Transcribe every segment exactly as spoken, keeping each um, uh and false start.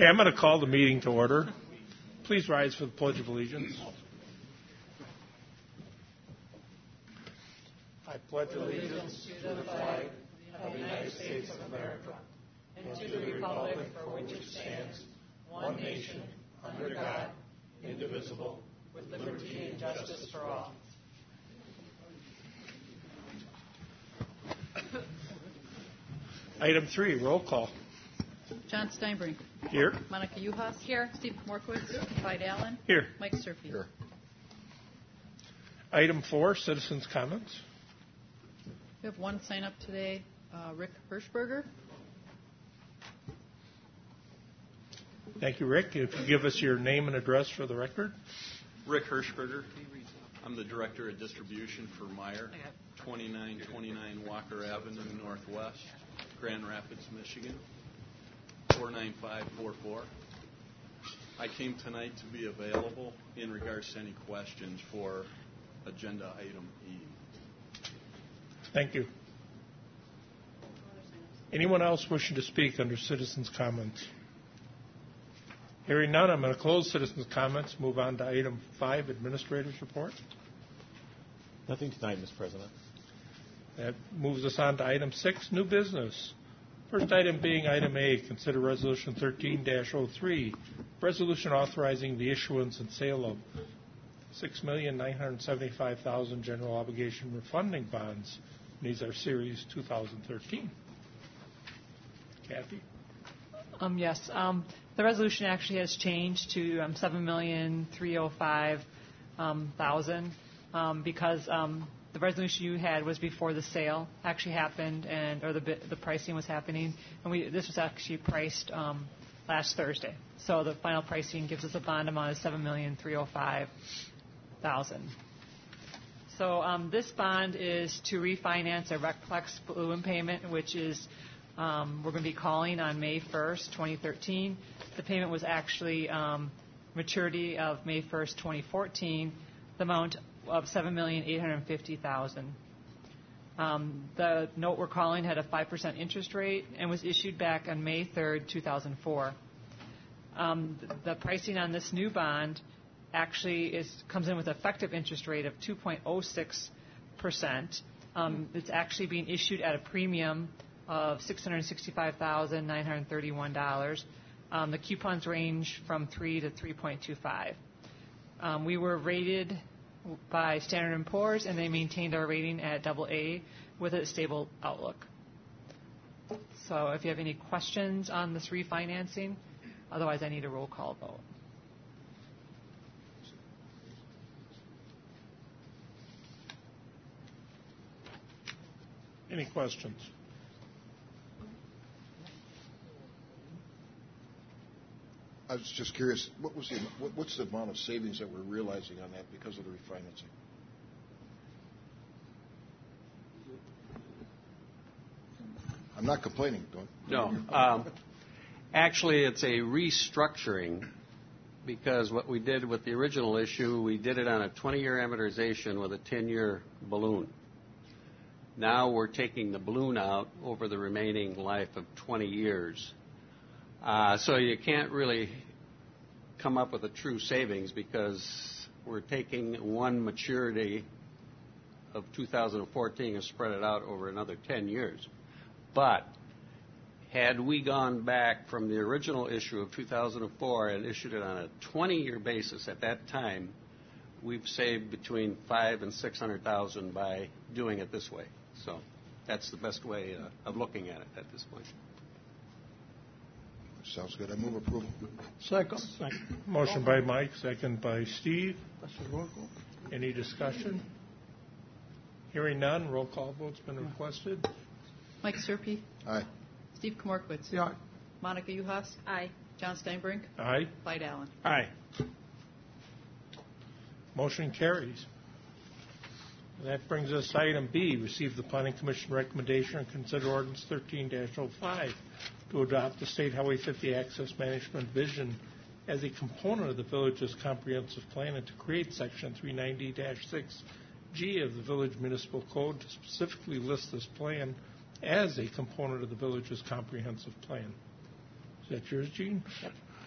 Hey, I'm going to call the meeting to order. Please rise for the Pledge of Allegiance. I pledge allegiance to the flag of the United States of America and to the republic for which it stands, one nation, under God, indivisible, with liberty and justice for all. Item three, roll call. John Steinbrink. Here. Monica Uhas. Here. Steve Morkowitz. Clyde Allen. Here. Mike Serpy. Here. Item four, citizens' comments. We have one sign up today, uh, Rick Hirschberger. Thank you, Rick. If you give us your name and address for the record. Rick Hirschberger. I'm the Director of Distribution for Meyer, twenty-nine twenty-nine Walker Avenue Northwest, Grand Rapids, Michigan, four nine five four four. I came tonight to be available in regards to any questions for agenda item E. Thank you. Anyone else wishing to speak under citizens' comments? Hearing none, I'm going to close citizens' comments, move on to item five, Administrator's Report. Nothing tonight, Mister President. That moves us on to item six, new business. First item being item A, consider Resolution thirteen dash oh three, resolution authorizing the issuance and sale of six million nine hundred seventy-five thousand general obligation refunding bonds. These are Series two thousand thirteen. Kathy? Um, yes. Um, the resolution actually has changed to um, seven million three hundred five thousand um, because um, the resolution you had was before the sale actually happened, and or the the pricing was happening, and we this was actually priced um, last Thursday. So the final pricing gives us a bond amount of seven million three hundred five thousand. So um, this bond is to refinance a Recplex balloon payment, which is um, we're going to be calling on May first, twenty thirteen. The payment was actually um, maturity of May first, twenty fourteen. The amount of seven million eight hundred fifty thousand. Um, the note we're calling had a five percent interest rate and was issued back on May third, two thousand four. Um, the pricing on this new bond actually is comes in with an effective interest rate of two point oh six percent. Um, it's actually being issued at a premium of six hundred sixty-five thousand nine hundred thirty-one dollars. Um, the coupons range from three to three point two five. Um, we were rated by Standard and Poor's, and they maintained our rating at double A with a stable outlook. So if you have any questions on this refinancing, otherwise I need a roll call vote. Any questions? I was just curious, what was the what, what's the amount of savings that we're realizing on that because of the refinancing? I'm not complaining, don't. No. Um, actually, it's a restructuring because what we did with the original issue, we did it on a twenty-year amortization with a ten-year balloon. Now we're taking the balloon out over the remaining life of twenty years. Uh, so you can't really come up with a true savings because we're taking one maturity of two thousand fourteen and spread it out over another ten years. But had we gone back from the original issue of two thousand four and issued it on a twenty-year basis at that time, we've saved between five and six hundred thousand by doing it this way. So that's the best way uh, of looking at it at this point. Sounds good. I move approval. Second. Second. Motion by Mike, second by Steve. Any discussion? Hearing none, roll call vote's been requested. Mike Serpy. Aye. Steve Morkowitz. Yeah. Monica Uhas. Aye. John Steinbrink. Aye. Clyde Allen. Aye. Motion carries. That brings us to item B, receive the Planning Commission recommendation and consider ordinance thirteen dash oh five to adopt the State Highway fifty Access Management Vision as a component of the village's comprehensive plan and to create Section three ninety dash six G of the Village Municipal Code to specifically list this plan as a component of the village's comprehensive plan. Is that yours, Gene? Yep.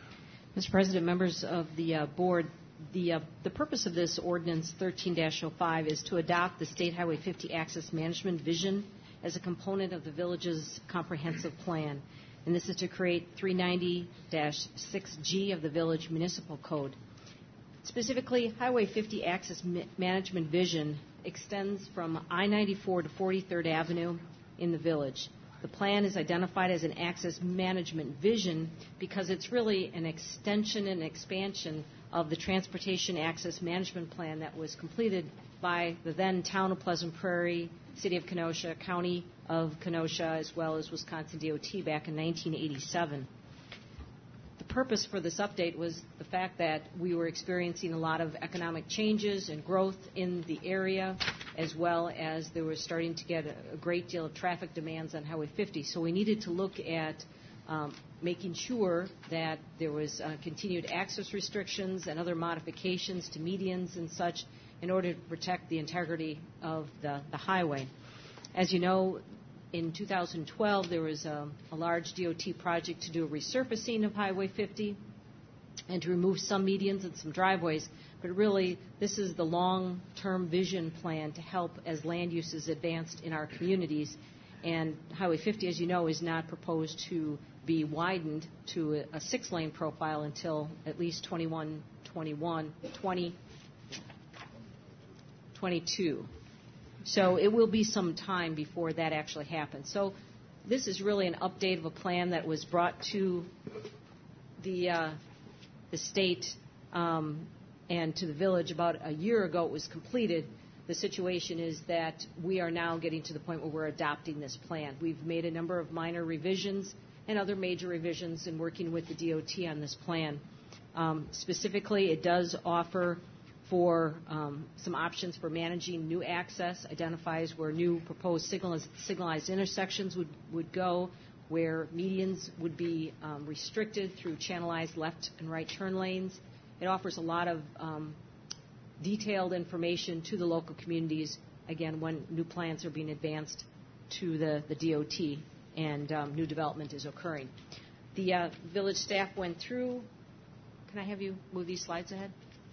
Mister President, members of the uh, board, the, uh, the purpose of this ordinance thirteen dash oh five is to adopt the State Highway fifty Access Management Vision as a component of the village's comprehensive plan. And this is to create three ninety dash six G of the Village Municipal Code. Specifically, Highway fifty Access Ma- Management Vision extends from I ninety-four to forty-third Avenue in the village. The plan is identified as an access management vision because it's really an extension and expansion of the Transportation Access Management Plan that was completed by the then Town of Pleasant Prairie, City of Kenosha, County of Kenosha, as well as Wisconsin D O T back in nineteen eighty-seven. The purpose for this update was the fact that we were experiencing a lot of economic changes and growth in the area, as well as there was starting to get a, a great deal of traffic demands on Highway fifty. So we needed to look at um, making sure that there was uh, continued access restrictions and other modifications to medians and such in order to protect the integrity of the, the highway. As you know, in two thousand twelve, there was a, a large D O T project to do a resurfacing of Highway fifty and to remove some medians and some driveways. But really, this is the long-term vision plan to help as land use is advanced in our communities. And Highway fifty, as you know, is not proposed to be widened to a, a six-lane profile until at least twenty-one, twenty-one, twenty, twenty-two. So it will be some time before that actually happens. So this is really an update of a plan that was brought to the uh, the state um, and to the village about a year ago. It was completed. The situation is that we are now getting to the point where we're adopting this plan. We've made a number of minor revisions and other major revisions in working with the D O T on this plan. Um, specifically, it does offer for um, some options for managing new access, identifies where new proposed signaliz- signalized intersections would, would go, where medians would be um, restricted through channelized left and right turn lanes. It offers a lot of um, detailed information to the local communities, again, when new plans are being advanced to the, the D O T and um, new development is occurring. The uh, village staff went through, can I have you move these slides ahead?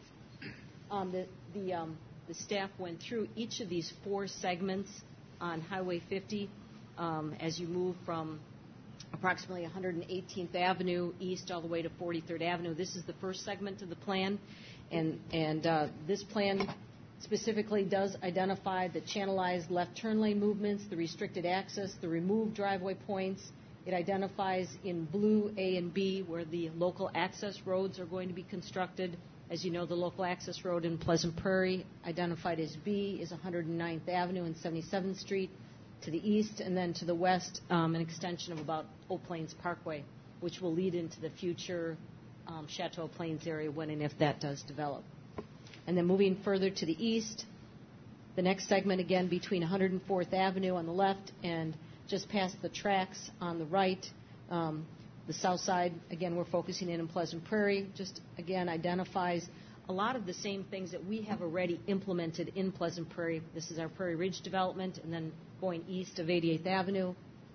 Um, the the, um, the staff went through each of these four segments on Highway fifty um, as you move from approximately one hundred eighteenth Avenue east all the way to forty-third Avenue. This is the first segment of the plan, and, and uh, this plan specifically does identify the channelized left turn lane movements, the restricted access, the removed driveway points. It identifies in blue A and B where the local access roads are going to be constructed. As you know, the local access road in Pleasant Prairie, identified as B, is one hundred ninth Avenue and seventy-seventh Street to the east, and then to the west, um, an extension of about Old Plains Parkway, which will lead into the future um, Chateau Plains area when and if that does develop. And then moving further to the east, the next segment again between one hundred fourth Avenue on the left and just past the tracks on the right. Um, The south side, again, we're focusing in on Pleasant Prairie, just, again, identifies a lot of the same things that we have already implemented in Pleasant Prairie. This is our Prairie Ridge development, and then going east of eighty-eighth Avenue.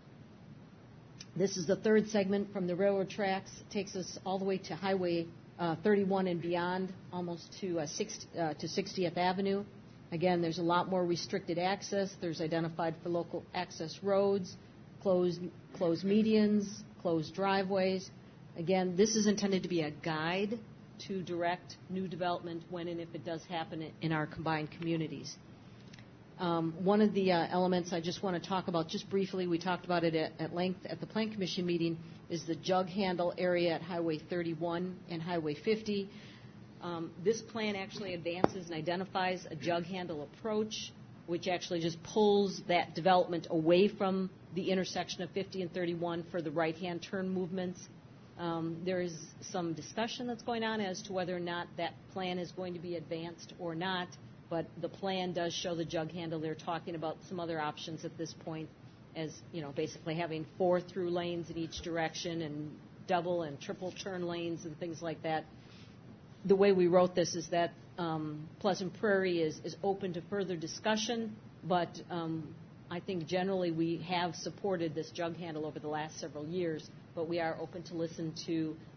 This is the third segment from the railroad tracks. It takes us all the way to Highway uh, thirty-one and beyond, almost to, uh, six, uh, to sixtieth Avenue. Again, there's a lot more restricted access. There's identified for local access roads, closed, closed medians, closed driveways. Again, this is intended to be a guide to direct new development when and if it does happen in our combined communities. Um, one of the uh, elements I just want to talk about just briefly, we talked about it at, at length at the Plan Commission meeting, is the jug handle area at Highway thirty-one and Highway fifty. Um, this plan actually advances and identifies a jug handle approach, which actually just pulls that development away from the intersection of fifty and thirty-one for the right-hand turn movements. Um, there is some discussion that's going on as to whether or not that plan is going to be advanced or not, but the plan does show the jug handle. They're talking about some other options at this point, as, you know, basically having four through lanes in each direction and double and triple turn lanes and things like that. The way we wrote this is that um, Pleasant Prairie is, is open to further discussion, but um, I think generally we have supported this jug handle over the last several years, but we are open to listen to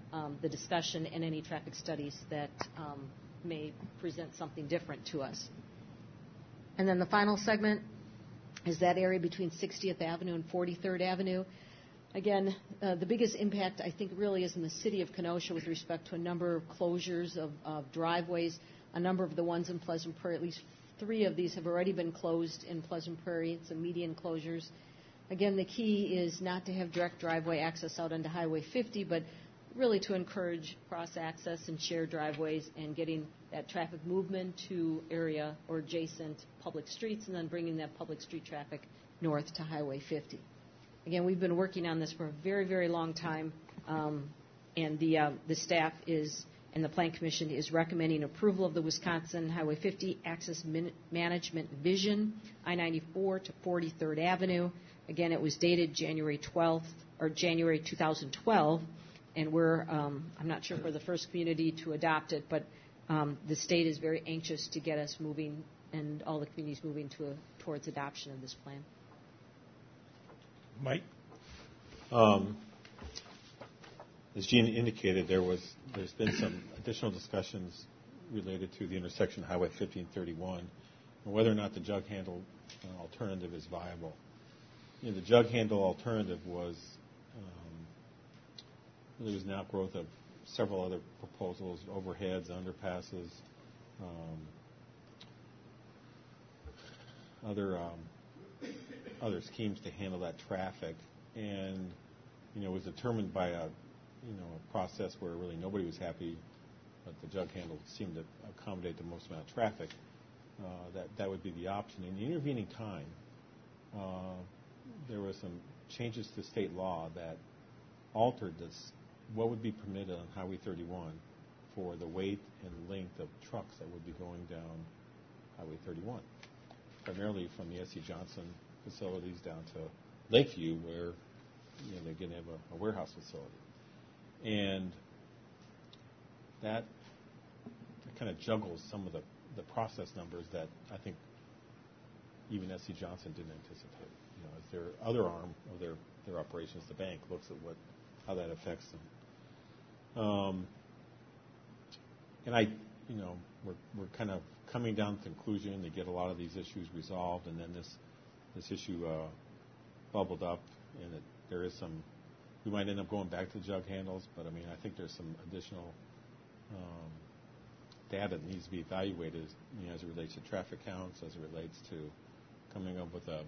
um, the discussion and any traffic studies that um, may present something different to us. And then the final segment is that area between sixtieth Avenue and forty-third Avenue. Again, uh, the biggest impact, I think, really is in the city of Kenosha with respect to a number of closures of, of driveways. A number of the ones in Pleasant Prairie, at least three of these have already been closed in Pleasant Prairie. It's a median closures. Again, the key is not to have direct driveway access out onto Highway fifty, but really to encourage cross-access and shared driveways and getting that traffic movement to area or adjacent public streets and then bringing that public street traffic north to Highway fifty. Again, we've been working on this for a very, very long time, um, and the, uh, the staff is, and the Plan Commission is recommending approval of the Wisconsin Highway fifty Access Min- Management Vision, I ninety-four to forty-third Avenue. Again, it was dated January twelfth, or January two thousand twelve, and we're, um, I'm not sure if we're the first community to adopt it, but um, the state is very anxious to get us moving and all the communities moving to a, towards adoption of this plan. Mike? Um, as Gene indicated, there was, there's been some additional discussions related to the intersection of Highway fifty and thirty-one and whether or not the jug handle uh, alternative is viable. You know, the jug handle alternative was um, really was an outgrowth of several other proposals, overheads, underpasses, um, other um, other schemes to handle that traffic, and you know, was determined by a you know a process where really nobody was happy, but the jug handle seemed to accommodate the most amount of traffic. Uh, that that would be the option. In the intervening time, uh, there were some changes to state law that altered this, what would be permitted on Highway thirty-one for the weight and length of trucks that would be going down Highway thirty-one, primarily from the S C Johnson facilities down to Lakeview, where you know, they're going to have a, a warehouse facility. And that, that kind of juggles some of the, the process numbers that I think even S C Johnson didn't anticipate. You know, as their other arm of their, their operations, the bank, looks at what how that affects them. Um, and I, you know, we're we're kind of coming down to the conclusion to get a lot of these issues resolved, and then this this issue uh, bubbled up, and it, there is some. We might end up going back to the jug handles, but I mean, I think there's some additional um, data that needs to be evaluated, you know, as it relates to traffic counts, as it relates to coming up with a,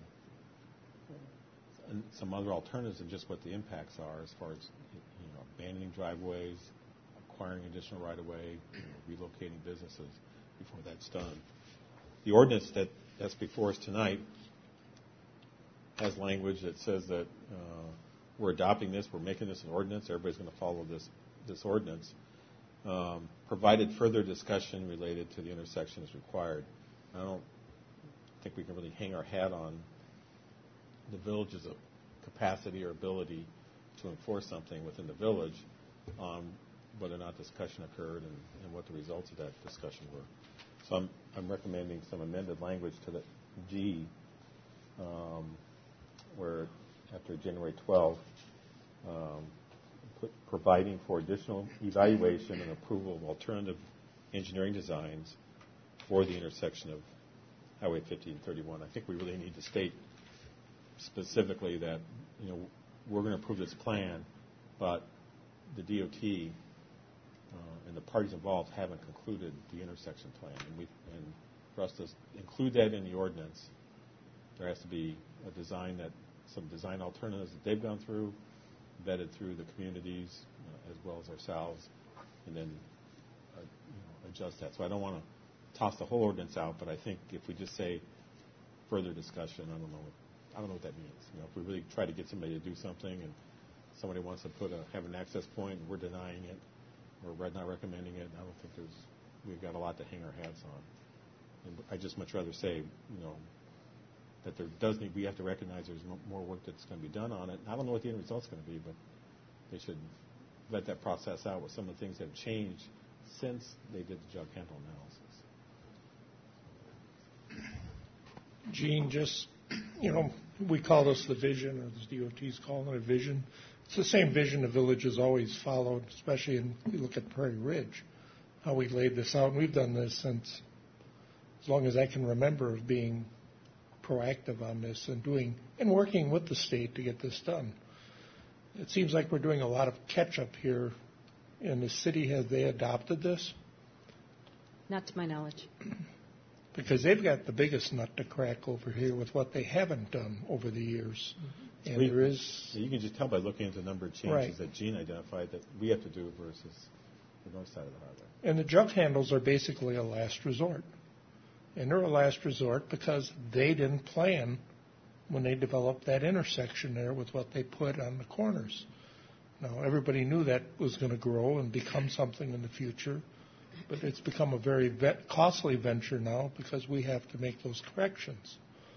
some other alternatives than just what the impacts are, as far as you know, abandoning driveways, acquiring additional right-of-way, you know, relocating businesses before that's done. The ordinance that, that's before us tonight has language that says that uh, we're adopting this, we're making this an ordinance, everybody's going to follow this this ordinance, um, provided further discussion related to the intersection is required. I don't think we can really hang our hat on the village's capacity or ability to enforce something within the village on whether or not discussion occurred and, and what the results of that discussion were. So I'm, I'm recommending some amended language to the G, um, where after January twelfth, um, put, providing for additional evaluation and approval of alternative engineering designs for the intersection of Highway fifty and thirty-one. I think we really need to state specifically that, you know, we're going to approve this plan, but the D O T uh, and the parties involved haven't concluded the intersection plan. And, we, and for us to include that in the ordinance, there has to be a design that, some design alternatives that they've gone through, vetted through the communities uh, as well as ourselves, and then uh, you know, adjust that. So I don't want to toss the whole ordinance out, but I think if we just say further discussion, I don't know what, I don't know what that means. You know, if we really try to get somebody to do something and somebody wants to put a, have an access point and we're denying it or we're not recommending it, I don't think there's, we've got a lot to hang our hats on. And I'd just much rather say, you know, that there does need, we have to recognize there's more work that's going to be done on it. I don't know what the end result's going to be, but they should let that process out with some of the things that have changed since they did the jug handle analysis. Gene, just, you know, we call this the vision, or the D O T's calling it a vision. It's the same vision the village has always followed, especially in, you look at Prairie Ridge, how we laid this out. And we've done this since as long as I can remember of being proactive on this and doing and working with the state to get this done. It seems like we're doing a lot of catch-up here. In the city, have they adopted this? Not to my knowledge. Because they've got the biggest nut to crack over here with what they haven't done over the years. And We- there is, Yeah, you can just tell by looking at the number of changes Right. that Gene identified that we have to do versus the north side of the highway. and the jug handles are basically a last resort. And they're a last resort because they didn't plan when they developed that intersection there with what they put on the corners. Now, everybody knew that was going to grow and become something in the future, but it's become a very vet- costly venture now because we have to make those corrections.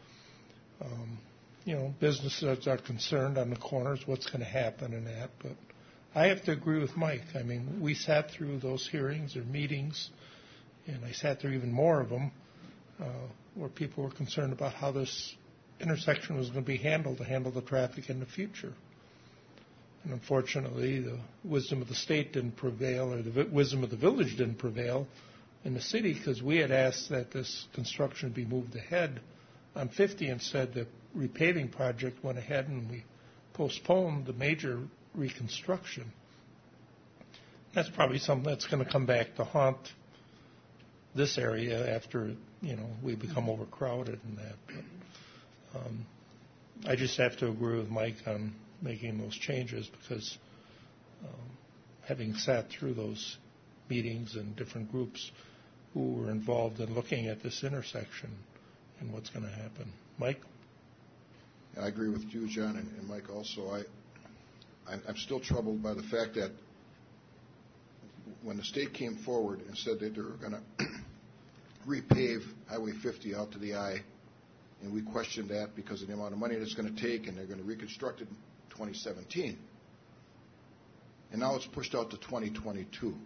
Um, you know, businesses are concerned on the corners, what's going to happen and that, but I have to agree with Mike. I mean, we sat through those hearings or meetings, and I sat through even more of them, uh, where people were concerned about how this intersection was going to be handled to handle the traffic in the future. And unfortunately, the wisdom of the state didn't prevail, or the vi- wisdom of the village didn't prevail in the city, because we had asked that this construction be moved ahead on fifty. Instead, the repaving project went ahead, and we postponed the major reconstruction. That's probably something that's going to come back to haunt this area after, you know, we become overcrowded and that. But, um, I just have to agree with Mike on making those changes because um, having sat through those meetings and different groups who were involved in looking at this intersection and what's going to happen. Mike? I agree with you, John, and, and Mike also. I, I, I'm still troubled by the fact that when the state came forward and said that they were going to repave Highway fifty out to the I, and we questioned that because of the amount of money it's going to take, and they're going to reconstruct it in twenty seventeen. And now it's pushed out to twenty twenty-two.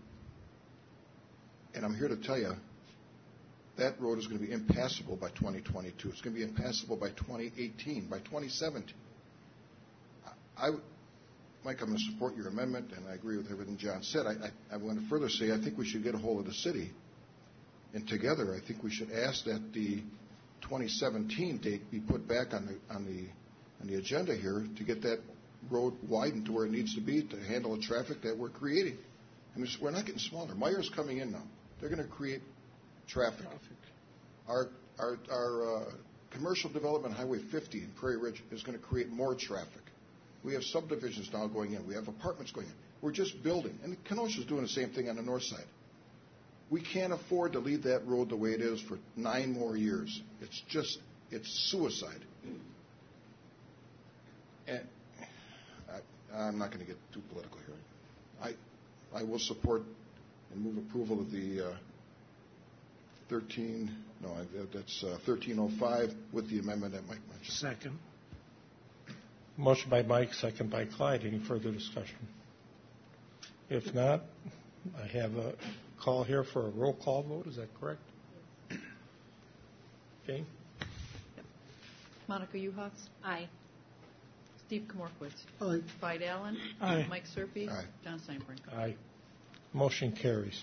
And I'm here to tell you, that road is going to be impassable by twenty twenty-two. It's going to be impassable by twenty eighteen, by twenty seventeen. I, I, Mike, I'm going to support your amendment, and I agree with everything John said. I, I, I want to further say I think we should get a hold of the city, and together I think we should ask that the twenty seventeen date be put back on the on the on the agenda here to get that road widened to where it needs to be to handle the traffic that we're creating. I mean, we're not getting smaller. Meyer's coming in now. They're going to create traffic. Our our our uh, commercial development, Highway fifty in Prairie Ridge, is going to create more traffic. We have subdivisions now going in. We have apartments going in. We're just building. And Kenosha's doing the same thing on the north side. We can't afford to leave that road the way it is for nine more years. It's just, it's suicide. And I, I'm not going to get too political here. I, I will support and move approval of the uh, thirteen, no, that's uh, thirteen oh five with the amendment that Mike mentioned. Second. Motion by Mike, second by Clyde. Any further discussion? If not, I have a call here for a roll call vote. Is that correct? Jane? Yep. Monica Uhas. Aye. Steve Komorkowitz. Aye. Clyde Allen. Aye. Mike Serpy. Aye. John Steinbrink. Aye. Motion carries.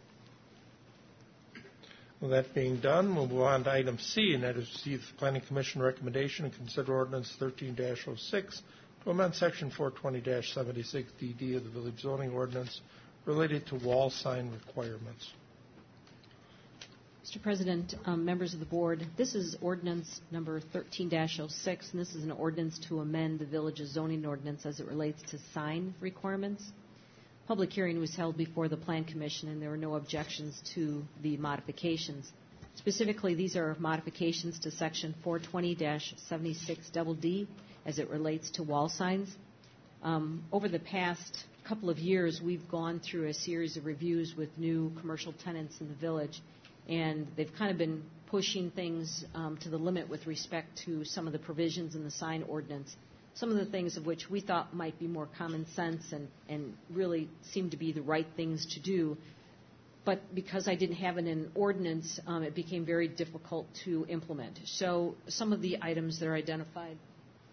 With that being done, we'll move on to item C, and that is receive the Planning Commission recommendation and consider ordinance thirteen oh six to amend section four twenty seventy-six D D of the village zoning ordinance related to wall sign requirements. Mister President, um, members of the board, this is ordinance number thirteen oh six, and this is an ordinance to amend the village's zoning ordinance as it relates to sign requirements. Public hearing was held before the Plan Commission, and there were no objections to the modifications. Specifically, these are modifications to section four twenty seventy-six D D as it relates to wall signs. Um, over the past couple of years, we've gone through a series of reviews with new commercial tenants in the village, and they've kind of been pushing things um, to the limit with respect to some of the provisions in the sign ordinance, some of the things of which we thought might be more common sense and, and really seemed to be the right things to do. But because I didn't have it in an ordinance, um, it became very difficult to implement. So some of the items that are identified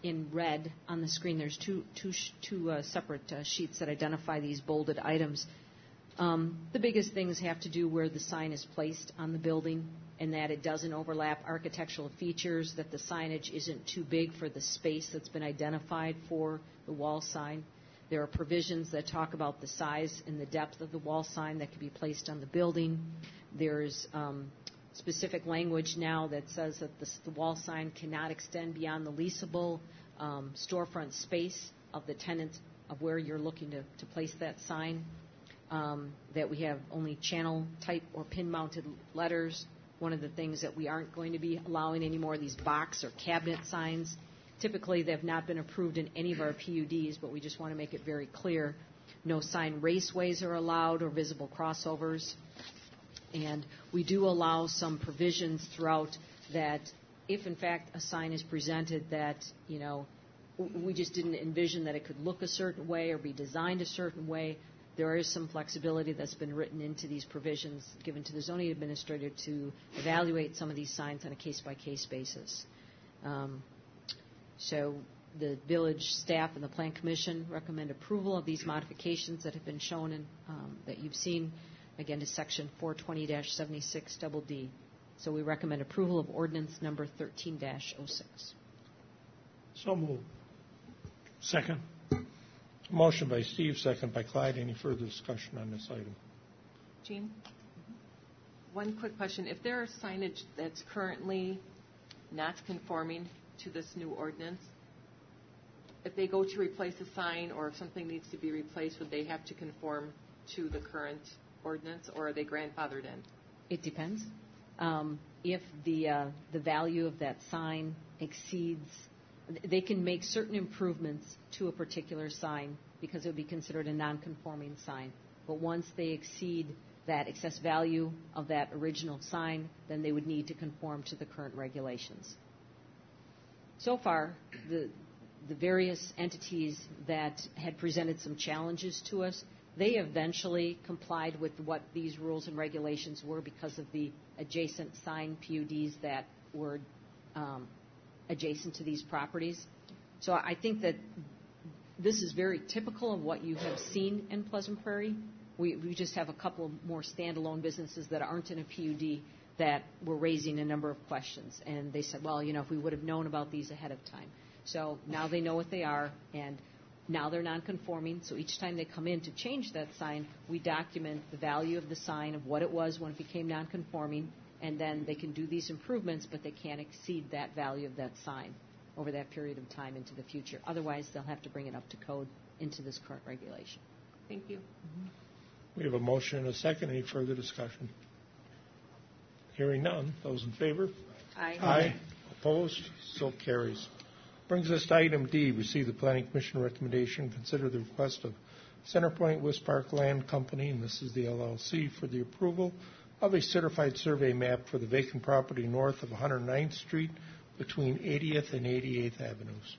in red on the screen. There's two, two, sh- two uh, separate uh, sheets that identify these bolded items. Um, the biggest things have to do where the sign is placed on the building and that it doesn't overlap architectural features, that the signage isn't too big for the space that's been identified for the wall sign. There are provisions that talk about the size and the depth of the wall sign that can be placed on the building. There's um, specific language now that says that the, the wall sign cannot extend beyond the leasable um, storefront space of the tenant of where you're looking to, to place that sign. Um, that we have only channel type or pin mounted letters. One of the things that we aren't going to be allowing anymore, these box or cabinet signs. Typically, they have not been approved in any of our P U Ds, but we just want to make it very clear. No sign raceways are allowed or visible crossovers. And we do allow some provisions throughout that if, in fact, a sign is presented that, you know, we just didn't envision that it could look a certain way or be designed a certain way, there is some flexibility that's been written into these provisions given to the zoning administrator to evaluate some of these signs on a case-by-case basis. Um, so the village staff and the Plan Commission recommend approval of these modifications that have been shown and um, that you've seen, again, to Section four twenty dash seventy-six double D. So we recommend approval of ordinance number thirteen dash oh six. So moved. Second. Motion by Steve, second by Clyde. Any further discussion on this item? Jean? One quick question. If there are signage that's currently not conforming to this new ordinance, if they go to replace a sign or if something needs to be replaced, would they have to conform to the current ordinance, or are they grandfathered in? It depends. Um, if the uh, the value of that sign exceeds, they can make certain improvements to a particular sign because it would be considered a non-conforming sign. But once they exceed that excess value of that original sign, then they would need to conform to the current regulations. So far, the the various entities that had presented some challenges to us, they eventually complied with what these rules and regulations were because of the adjacent sign P U Ds that were um, adjacent to these properties. So I think that this is very typical of what you have seen in Pleasant Prairie. We, we just have a couple more standalone businesses that aren't in a P U D that were raising a number of questions. And they said, well, you know, if we would have known about these ahead of time. So now they know what they are, and now they're non-conforming. So each time they come in to change that sign, we document the value of the sign, of what it was when it became non-conforming, and then they can do these improvements, but they can't exceed that value of that sign over that period of time into the future. Otherwise, they'll have to bring it up to code into this current regulation. Thank you. Mm-hmm. We have a motion and a second. Any further discussion? Hearing none. Those in favor? Aye. Aye. Opposed? So carries. Brings us to item D. Receive the Planning Commission recommendation. Consider the request of Centerpoint West Park Land Company, and this is the L L C, for the approval of a certified survey map for the vacant property north of one hundred ninth Street between eightieth and eighty-eighth Avenues.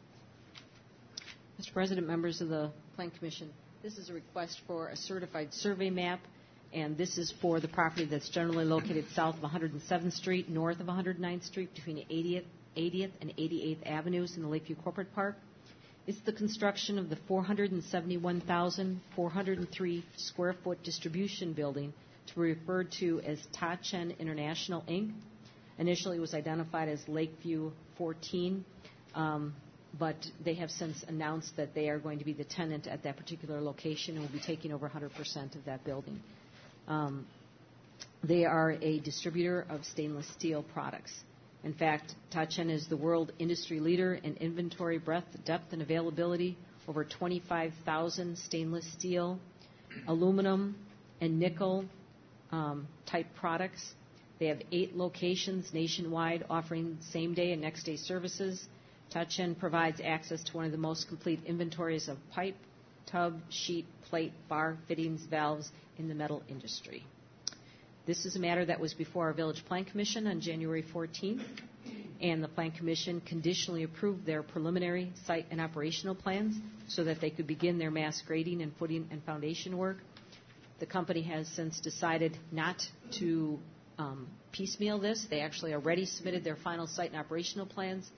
Mister President, members of the Plan Commission, this is a request for a certified survey map, and this is for the property that's generally located south of one hundred seventh Street, north of one hundred ninth Street, between eightieth, eightieth and eighty-eighth Avenues in the Lakeview Corporate Park. It's the construction of the four hundred seventy-one thousand four hundred three square foot distribution building to be referred to as Ta Chen International, Incorporated. Initially, it was identified as Lakeview fourteen, um, but they have since announced that they are going to be the tenant at that particular location and will be taking over one hundred percent of that building. Um, they are a distributor of stainless steel products. In fact, Ta Chen is the world industry leader in inventory breadth, depth, and availability. Over twenty-five thousand stainless steel, aluminum, and nickel um, type products. They have eight locations nationwide offering same-day and next-day services. Ta Chen provides access to one of the most complete inventories of pipe, tub, sheet, plate, bar, fittings, valves in the metal industry. This is a matter that was before our Village Plan Commission on January fourteenth, and the Plan Commission conditionally approved their preliminary site and operational plans so that they could begin their mass grading and footing and foundation work. The company has since decided not to um, piecemeal this. They actually already submitted their final site and operational plans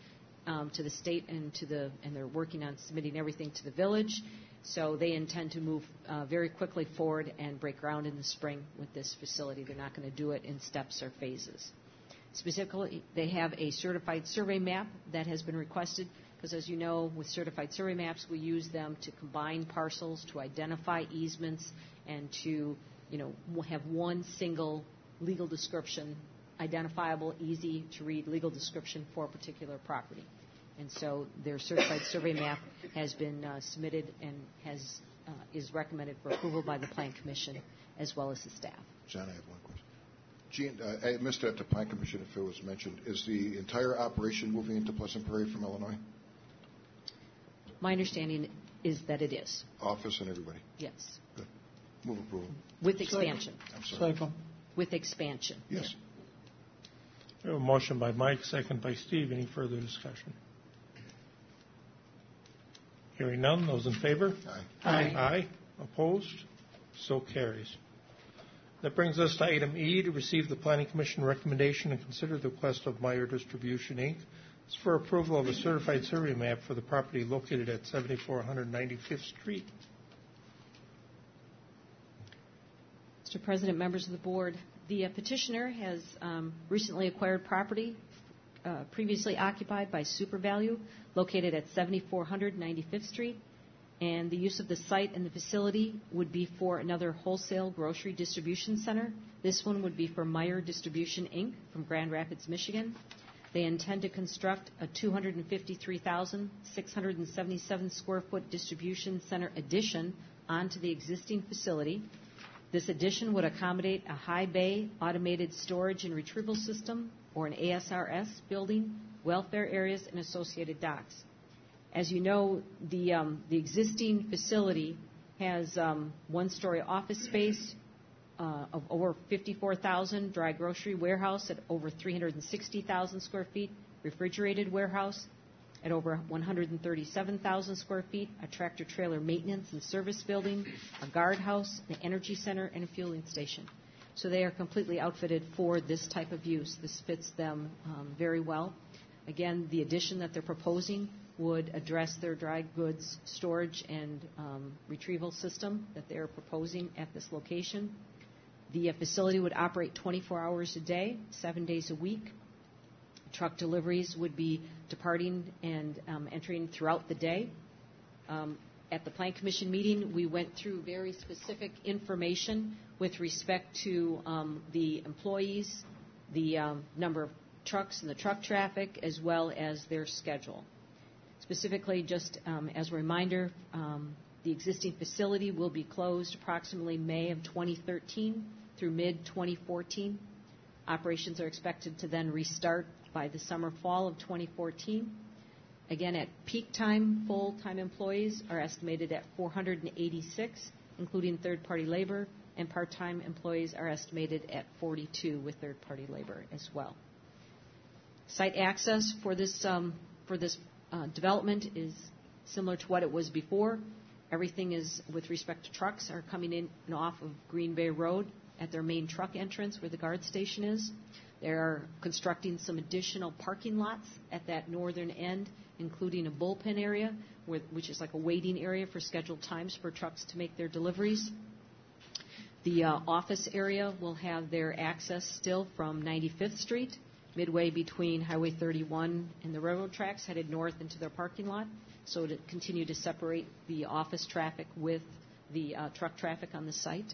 um, to the state and to the, and they're working on submitting everything to the village. So they intend to move uh, very quickly forward and break ground in the spring with this facility. They're not going to do it in steps or phases. Specifically, they have a certified survey map that has been requested because, as you know, with certified survey maps, we use them to combine parcels, to identify easements, and to, you know, have one single legal description, identifiable, easy to read legal description for a particular property. And so their certified survey map has been uh, submitted and has uh, is recommended for approval by the Plan Commission as well as the staff. John, I have one question. Gene, uh, I missed at the Plan Commission if it was mentioned. Is the entire operation moving into Pleasant Prairie from Illinois? My understanding is that it is. Office and everybody? Yes. Good. Move approval. With expansion. I'm sorry. Second. With expansion. Yes. We have a motion by Mike, second by Steve. Any further discussion? Hearing none. Those in favor? Aye. Aye. Aye. Opposed? So carries. That brings us to item E, to receive the Planning Commission recommendation and consider the request of Meyer Distribution, Incorporated. It's for approval of a certified survey map for the property located at seventy-four ninety-fifth Street. Mister President, members of the board, the uh, petitioner has um, recently acquired property uh, previously occupied by SuperValue located at seventy-four ninety-fifth Street. And the use of the site and the facility would be for another wholesale grocery distribution center. This one would be for Meyer Distribution, Incorporated from Grand Rapids, Michigan. They intend to construct a two hundred fifty-three thousand six hundred seventy-seven square foot distribution center addition onto the existing facility. This addition would accommodate a high bay automated storage and retrieval system or an A S R S building, welfare areas, and associated docks. As you know, the, um, the existing facility has um, one-story office space uh, of over fifty-four thousand, dry grocery warehouse at over three hundred sixty thousand square feet, refrigerated warehouse at over one hundred thirty-seven thousand square feet, a tractor-trailer maintenance and service building, a guardhouse, an energy center, and a fueling station. So they are completely outfitted for this type of use. This fits them um, very well. Again, the addition that they're proposing would address their dry goods storage and um, retrieval system that they're proposing at this location. The uh, facility would operate twenty-four hours a day, seven days a week. Truck deliveries would be departing and um, entering throughout the day. Um, at the Plan Commission meeting, we went through very specific information with respect to um, the employees, the um, number of trucks and the truck traffic, as well as their schedule. Specifically, just um, as a reminder, um, the existing facility will be closed approximately May of twenty thirteen through mid twenty fourteen. Operations are expected to then restart by the summer fall of twenty fourteen. Again, at peak time, full-time employees are estimated at four hundred eighty-six, including third-party labor, and part-time employees are estimated at forty-two with third-party labor as well. Site access for this um, for this uh, development is similar to what it was before. Everything is, with respect to trucks, are coming in and off of Green Bay Road at their main truck entrance where the guard station is. They're constructing some additional parking lots at that northern end, including a bullpen area, where, which is like a waiting area for scheduled times for trucks to make their deliveries. The uh, office area will have their access still from ninety-fifth Street, midway between Highway thirty-one and the railroad tracks, headed north into their parking lot, so to continue to separate the office traffic with the uh, truck traffic on the site.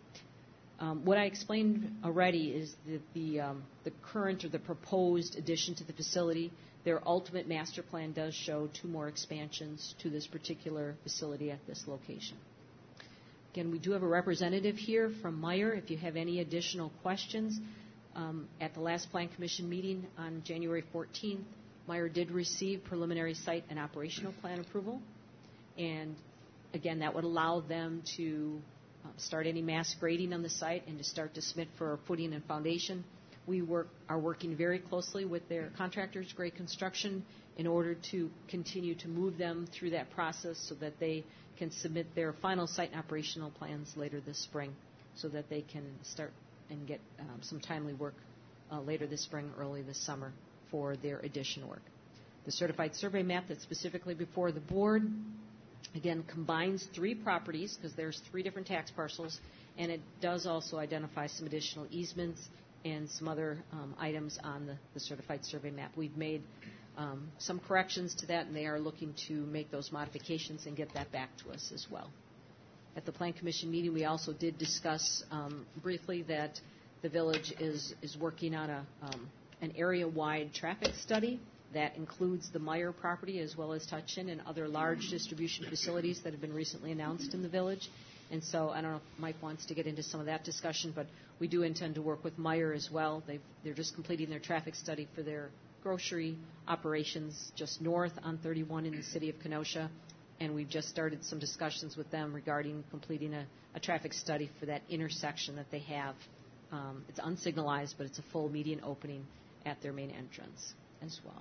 Um, what I explained already is that the, um, the current or the proposed addition to the facility, their ultimate master plan does show two more expansions to this particular facility at this location. Again, we do have a representative here from Meyer. If you have any additional questions, um, at the last Plan Commission meeting on January fourteenth, Meyer did receive preliminary site and operational plan approval. And again, that would allow them to start any mass grading on the site and to start to submit for footing and foundation. We work, are working very closely with their contractors, Grade Construction, in order to continue to move them through that process so that they can submit their final site and operational plans later this spring so that they can start and get um, some timely work uh, later this spring, early this summer for their addition work. The certified survey map that's specifically before the board, again, combines three properties because there's three different tax parcels, and it does also identify some additional easements and some other um, items on the, the certified survey map. We've made um, some corrections to that, and they are looking to make those modifications and get that back to us as well. At the Plan Commission meeting, we also did discuss um, briefly that the village is, is working on a, um, an area-wide traffic study that includes the Meyer property as well as Tutchin and other large distribution facilities that have been recently announced in the village. And so I don't know if Mike wants to get into some of that discussion, but we do intend to work with Meyer as well. They've, they're just completing their traffic study for their grocery operations just north on thirty-one in the city of Kenosha. And we've just started some discussions with them regarding completing a, a traffic study for that intersection that they have. Um, it's unsignalized, but it's a full median opening at their main entrance as well.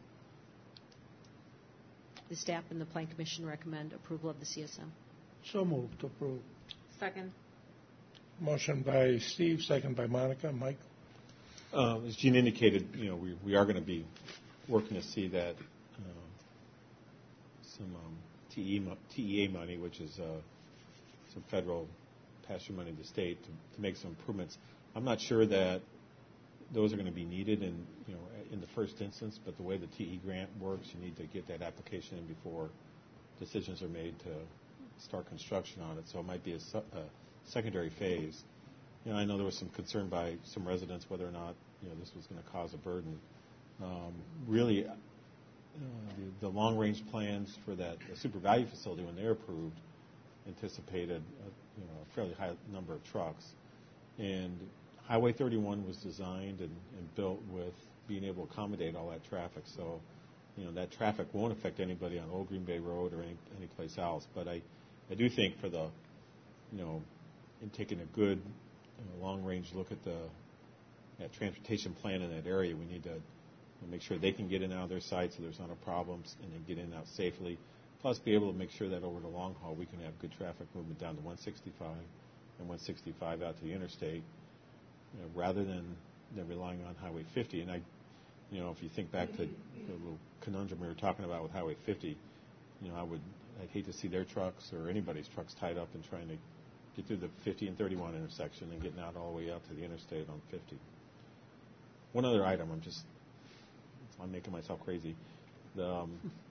The staff and the Plan Commission recommend approval of the C S M. So moved to approve. Second. Motion by Steve, second by Monica. Mike? Uh, as Gene indicated, you know, we, we are going to be working to see that uh, some um, T E, T E A money, which is uh, some federal pass-through money to the state, to, to make some improvements. I'm not sure that those are going to be needed in, you know, in the first instance, but the way the T E grant works, you need to get that application in before decisions are made to start construction on it. So it might be a, su- a secondary phase. You know, I know there was some concern by some residents whether or not, you know, this was going to cause a burden. Um, really, uh, the, the long-range plans for that the super value facility, when they're approved, anticipated a, you know, a fairly high number of trucks. And Highway thirty-one was designed and, and built with being able to accommodate all that traffic. So, you know, that traffic won't affect anybody on Old Green Bay Road or any any place else. But I, I do think for the, you know, in taking a good you know, long-range look at the that transportation plan in that area, we need to make sure they can get in and out of their sites so there's not a problem, and then get in and out safely. Plus, be able to make sure that over the long haul we can have good traffic movement down to one sixty-five and one sixty-five out to the interstate, you know, rather than, than relying on Highway fifty. And I, you know, if you think back to the little conundrum we were talking about with Highway fifty, you know, I would, I'd hate to see their trucks or anybody's trucks tied up in trying to get through the fifty and thirty-one intersection and getting out all the way out to the interstate on fifty. One other item, I'm just, I'm making myself crazy. The, um,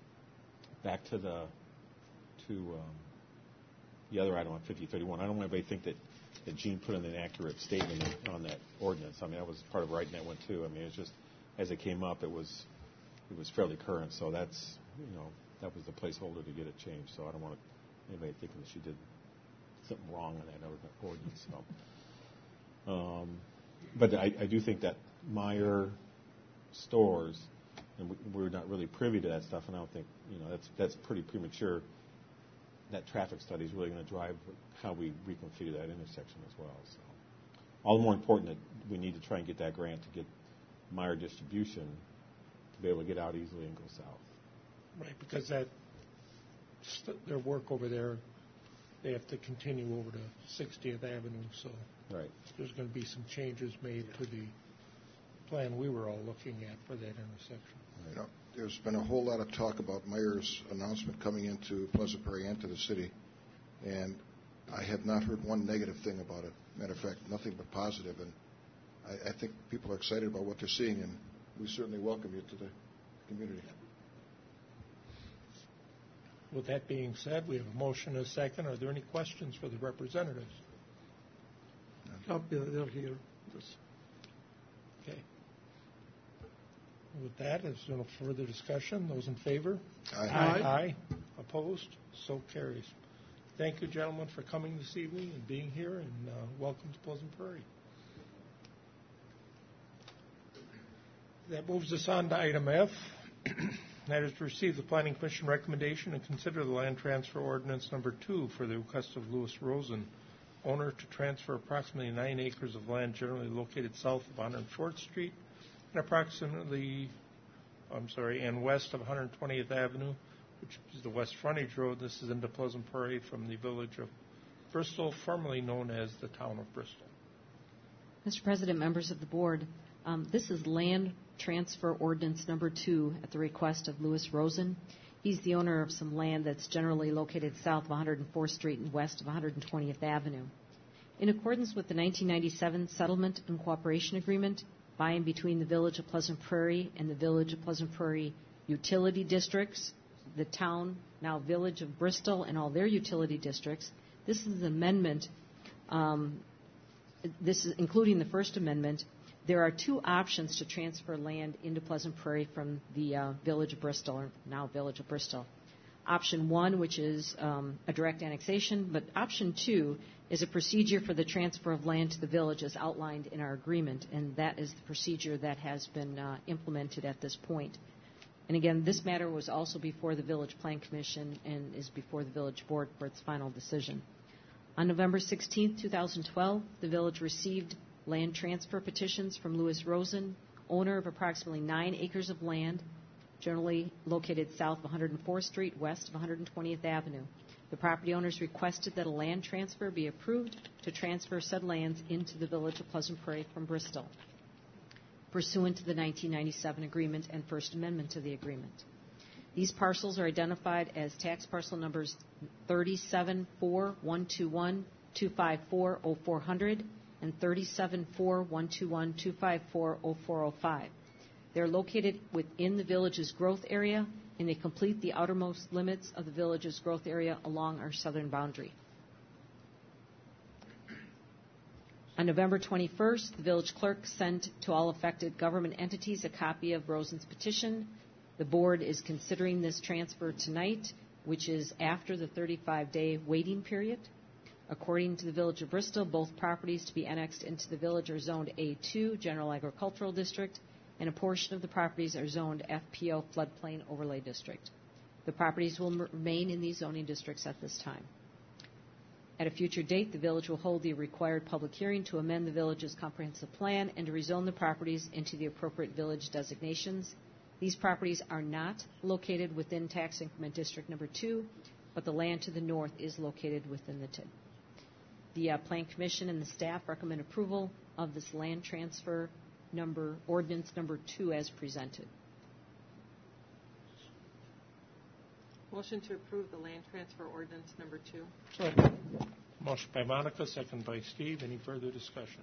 back to the, to um, the other item on fifty thirty-one. I don't want anybody to think that, that Gene put in an accurate statement on that ordinance. I mean, that was part of writing that one too. I mean, it's just as it came up, it was it was fairly current. So that's, you know, that was the placeholder to get it changed. So I don't want anybody thinking that she did something wrong on that ordinance. So, um, but I, I do think that Meyer stores, and we, we're not really privy to that stuff, and I don't think, you know, that's that's pretty premature. That traffic study is really going to drive how we reconfigure that intersection as well. So, all the more important that we need to try and get that grant to get Meyer distribution to be able to get out easily and go south. Right, because that st- their work over there, they have to continue over to sixtieth Avenue, so right. There's going to be some changes made to the plan we were all looking at for that intersection. You know, there's been a whole lot of talk about Meyer's announcement coming into Pleasant Prairie and to the city, and I have not heard one negative thing about it. Matter of fact, nothing but positive, and I, I think people are excited about what they're seeing, and we certainly welcome you to the community. With that being said, we have a motion and a second. Are there any questions for the representatives? No. They're here. Okay. With that, is there no further discussion? Those in favor? Aye. Aye. Aye. Opposed? So carries. Thank you, gentlemen, for coming this evening and being here, and uh, welcome to Pleasant Prairie. That moves us on to item F. That is to receive the Planning Commission recommendation and consider the land transfer ordinance number two for the request of Louis Rosen, owner, to transfer approximately nine acres of land generally located south of one hundred fourth Street and approximately, I'm sorry, and west of one hundred twentieth Avenue, which is the west frontage road. This is into Pleasant Prairie from the village of Bristol, formerly known as the town of Bristol. Mister President, members of the board, Um, this is Land Transfer Ordinance Number Two at the request of Louis Rosen. He's the owner of some land that's generally located south of one hundred fourth Street and west of one hundred twentieth Avenue. In accordance with the nineteen ninety-seven Settlement and Cooperation Agreement by and between the Village of Pleasant Prairie and the Village of Pleasant Prairie utility districts, the town, now Village of Bristol, and all their utility districts, this is an amendment, um, this is including the First Amendment. There are two options to transfer land into Pleasant Prairie from the uh, Village of Bristol, or now Village of Bristol. Option one, which is um, a direct annexation, but option two is a procedure for the transfer of land to the village as outlined in our agreement, and that is the procedure that has been uh, implemented at this point. And again, this matter was also before the Village Plan Commission and is before the Village Board for its final decision. On November sixteenth, twenty twelve, the village received land transfer petitions from Louis Rosen, owner of approximately nine acres of land, generally located south of one hundred fourth Street, west of one hundred twentieth Avenue. The property owners requested that a land transfer be approved to transfer said lands into the Village of Pleasant Prairie from Bristol, pursuant to the nineteen ninety-seven agreement and First Amendment to the agreement. These parcels are identified as tax parcel numbers thirty-seven four one two one two five four oh four hundred and thirty-seven four one two one two five four oh four oh five. They're located within the village's growth area, and they complete the outermost limits of the village's growth area along our southern boundary. On November twenty-first, the village clerk sent to all affected government entities a copy of Rosen's petition. The board is considering this transfer tonight, which is after the thirty-five day waiting period. According to the Village of Bristol, both properties to be annexed into the village are zoned A two, General Agricultural District, and a portion of the properties are zoned F P O, Floodplain Overlay District. The properties will remain in these zoning districts at this time. At a future date, the village will hold the required public hearing to amend the village's comprehensive plan and to rezone the properties into the appropriate village designations. These properties are not located within Tax Increment District Number two, but the land to the north is located within the T I D. The uh, Plan Commission and the staff recommend approval of this land transfer number, ordinance number two as presented. Motion to approve the land transfer ordinance number two. Second. Motion by Monica, second by Steve. Any further discussion?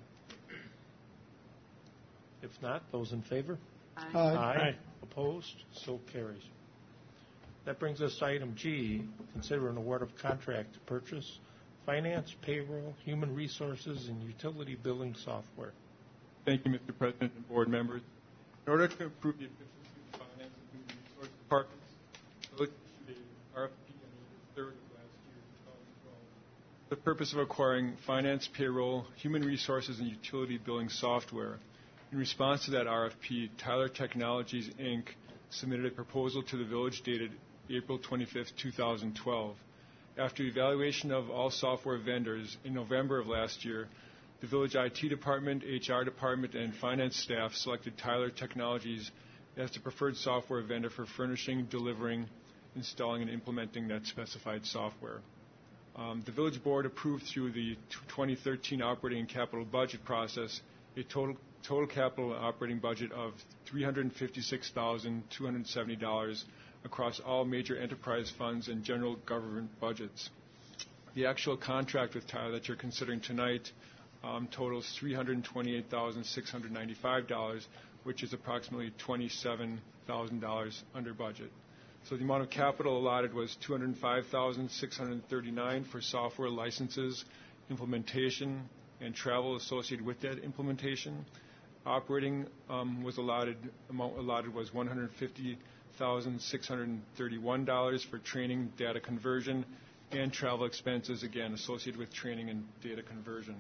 If not, those in favor? Aye. Aye. Aye. Opposed? So carries. That brings us to item G, consider an award of contract to purchase finance, payroll, human resources, and utility billing software. Thank you, Mister President and board members. In order to improve the efficiency of the finance and human resource departments, the village issued a R F P on the third of last year, twenty twelve. The purpose of acquiring finance, payroll, human resources, and utility billing software. In response to that R F P, Tyler Technologies, Incorporated submitted a proposal to the village dated April twenty-fifth, two thousand twelve. After evaluation of all software vendors in November of last year, the village I T department, H R department, and finance staff selected Tyler Technologies as the preferred software vendor for furnishing, delivering, installing, and implementing that specified software. Um, the village board approved through the twenty thirteen operating and capital budget process a total total capital operating budget of three hundred fifty-six thousand two hundred seventy dollars across all major enterprise funds and general government budgets. The actual contract with Tyler that you're considering tonight um, totals three hundred twenty-eight thousand six hundred ninety-five dollars, which is approximately twenty-seven thousand dollars under budget. So the amount of capital allotted was two hundred five thousand six hundred thirty-nine dollars for software licenses, implementation, and travel associated with that implementation. Operating um, was allotted, amount allotted was one hundred fifty thousand six hundred thirty-one dollars for training, data conversion, and travel expenses, again, associated with training and data conversion.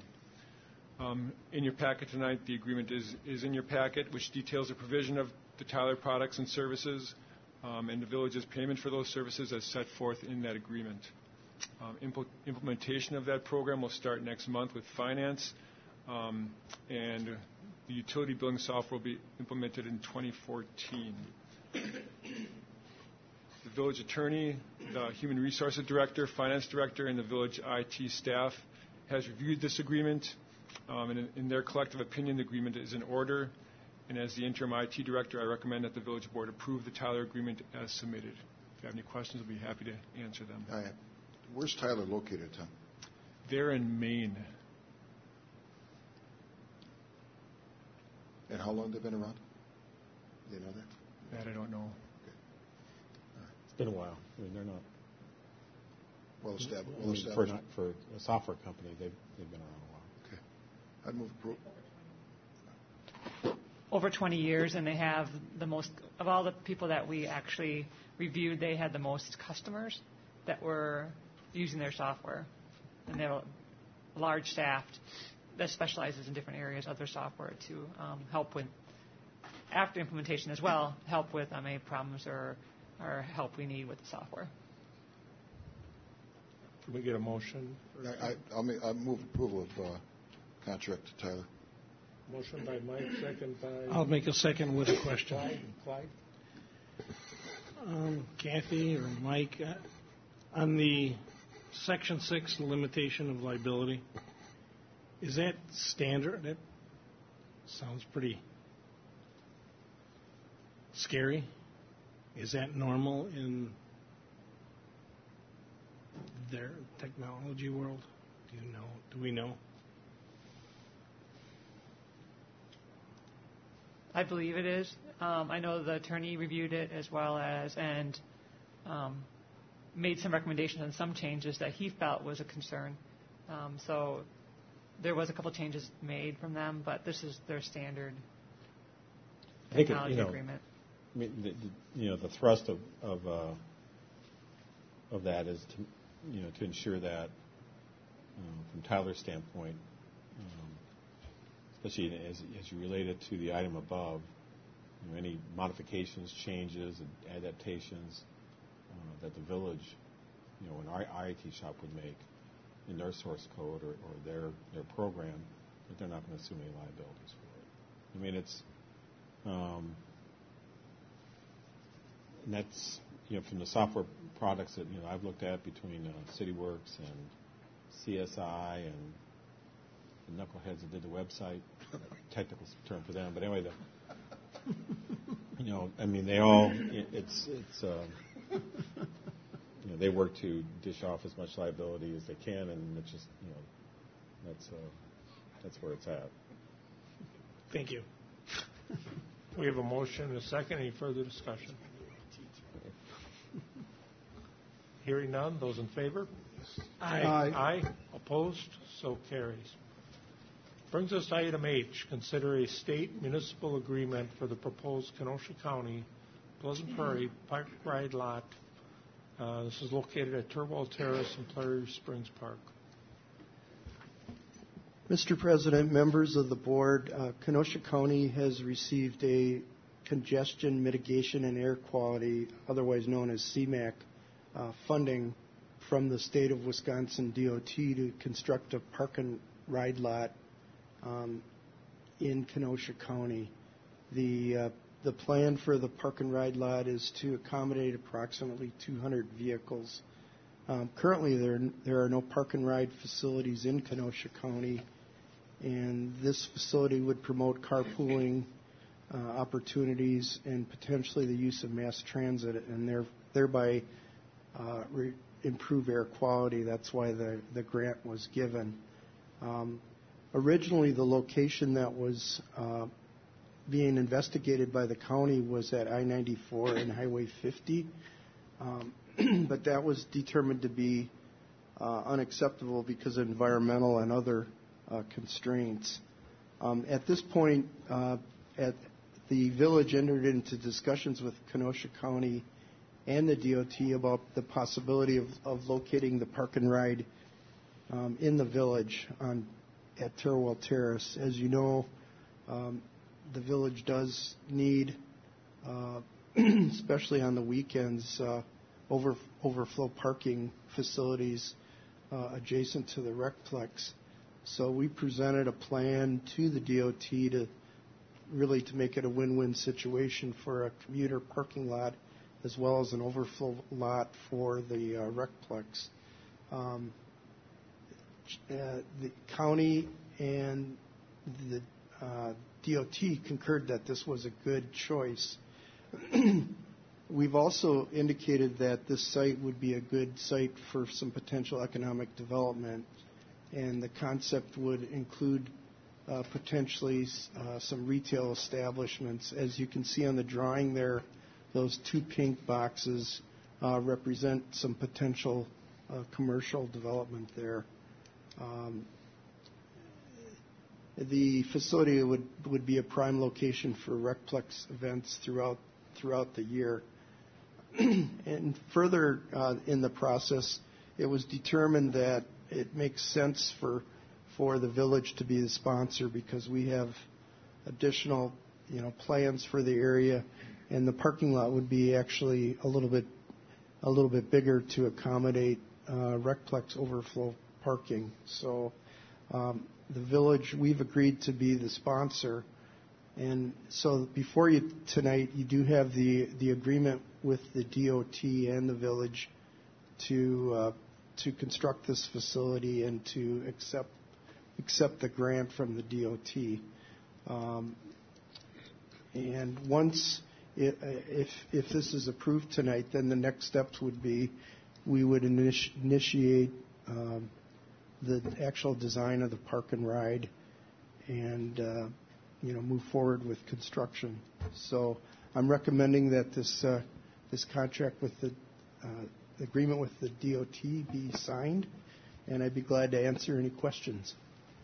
Um, in your packet tonight, the agreement is, is in your packet, which details the provision of the Tyler products and services um, and the village's payment for those services as set forth in that agreement. Um, impl- implementation of that program will start next month with finance, um, and the utility billing software will be implemented in twenty fourteen. The village attorney, the human resources director, finance director, and the village I T staff has reviewed this agreement, um, and in, in their collective opinion, the agreement is in order, And as the interim I T director, I recommend that the village board approve the Tyler agreement as submitted. If you have any questions, I'll be happy to answer them. I, where's Tyler located, Tom? They're in Maine. And how long they've been around? Do you know that? That I don't know. It's been a while. I mean, they're not Well established. I Well mean, for, established. not, for a software company. They've they've been around a while. Okay. I'd move approval. Over twenty years, and they have the most, of all the people that we actually reviewed, they had the most customers that were using their software. And they're large staffed that specializes in different areas of their software to um, help with, after implementation as well, help with um, any problems or, or help we need with the software. Can we get a motion? I, I, I'll, make, I'll move approval of uh, contract to Tyler. Motion by Mike, second by... I'll make a second with a question. Clyde. Clyde? Um, Kathy or Mike, uh, on the Section six limitation of liability, is that standard? That sounds pretty scary. Is that normal in their technology world? Do you know? Do we know? I believe it is. Um, I know the attorney reviewed it as well as, and um, made some recommendations on some changes that he felt was a concern. Um, so there was a couple changes made from them, but this is their standard I think it, technology you know, agreement. I mean, the, the, you know, the thrust of of, uh, of that is to, you know, to ensure that, um, from Tyler's standpoint, um, especially as, as you relate it to the item above, you know, any modifications, changes, and adaptations uh, that the village, you know, an I T shop would make in their source code or, or their their program, that they're not going to assume any liabilities for it. I mean, it's, um, and that's, you know, from the software products that, you know, I've looked at between uh, CityWorks and C S I and the knuckleheads that did the website, technical term for them, but anyway, the, you know, I mean, they all, it, it's, it's, uh, you know, they work to dish off as much liability as they can, and it's just, you know, that's, uh, that's where it's at. Thank you. We have a motion and a second. Any further discussion? Hearing none. Those in favor? Aye. Aye. Aye. Opposed? So carries. Brings us to item H. Consider a state municipal agreement for the proposed Kenosha County Pleasant Prairie Park Ride Lot. Uh, this is located at Turwell Terrace and Prairie Springs Park. Mister President, members of the board, uh, Kenosha County has received a congestion mitigation and air quality, otherwise known as C MAQ, uh, funding from the state of Wisconsin D O T to construct a park and ride lot um, in Kenosha County. The uh, the plan for the park and ride lot is to accommodate approximately two hundred vehicles. Um, currently, there there are no park and ride facilities in Kenosha County, and this facility would promote carpooling uh, opportunities and potentially the use of mass transit, and there, thereby uh, re- improve air quality. That's why the, the grant was given. Um, originally, the location that was uh, being investigated by the county was at I ninety-four and Highway fifty, um, but that was determined to be uh, unacceptable because of environmental and other uh, constraints. Um, at this point, uh, at the village entered into discussions with Kenosha County and the D O T about the possibility of, of locating the park and ride um, in the village on at Turwell Terrace. As you know, um, the village does need, uh, especially on the weekends, uh, over, overflow parking facilities uh, adjacent to the Recplex. So we presented a plan to the D O T to really to make it a win-win situation for a commuter parking lot as well as an overflow lot for the uh, Recplex. Um, uh, the county and the uh, D O T concurred that this was a good choice. We've also indicated that this site would be a good site for some potential economic development, and the concept would include uh, potentially uh, some retail establishments. As you can see on the drawing there, those two pink boxes uh, represent some potential uh, commercial development there. Um, the facility would, would be a prime location for Recplex events throughout throughout the year. And further uh, in the process, it was determined that it makes sense for for the village to be the sponsor because we have additional, you know, plans for the area, and the parking lot would be actually a little bit a little bit bigger to accommodate uh, Recplex overflow parking. So um, the village, we've agreed to be the sponsor. And so before you tonight, you do have the, the agreement with the D O T and the village to uh, to construct this facility and to accept accept the grant from the D O T. Um, and once, it, if if this is approved tonight, then the next steps would be we would initi- initiate um, the actual design of the park and ride and uh, you know, move forward with construction. So I'm recommending that this uh, this contract with the uh, agreement with the D O T be signed, and I'd be glad to answer any questions.